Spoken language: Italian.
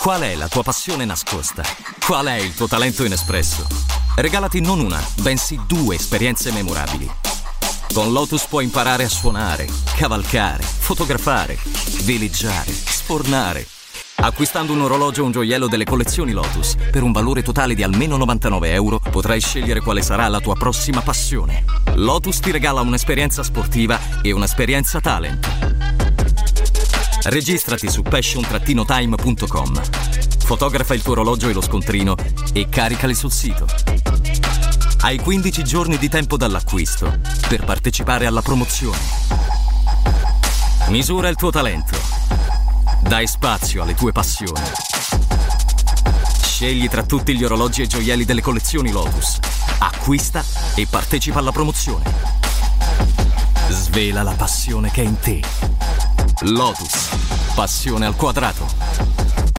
Qual è la tua passione nascosta? Qual è il tuo talento inespresso? Regalati non una, bensì 2 esperienze memorabili. Con Lotus puoi imparare a suonare, cavalcare, fotografare, veleggiare, sfornare. Acquistando un orologio o un gioiello delle collezioni Lotus per un valore totale di almeno €99 potrai scegliere quale sarà la tua prossima passione. Lotus ti regala un'esperienza sportiva e un'esperienza talent. Registrati su passion-time.com. Fotografa il tuo orologio e lo scontrino e caricali sul sito. Hai 15 giorni di tempo dall'acquisto per partecipare alla promozione. Misura il tuo talento. Dai spazio alle tue passioni. Scegli tra tutti gli orologi e gioielli delle collezioni Lotus. Acquista e partecipa alla promozione. Svela la passione che è in te. Lotus. Passione al quadrato.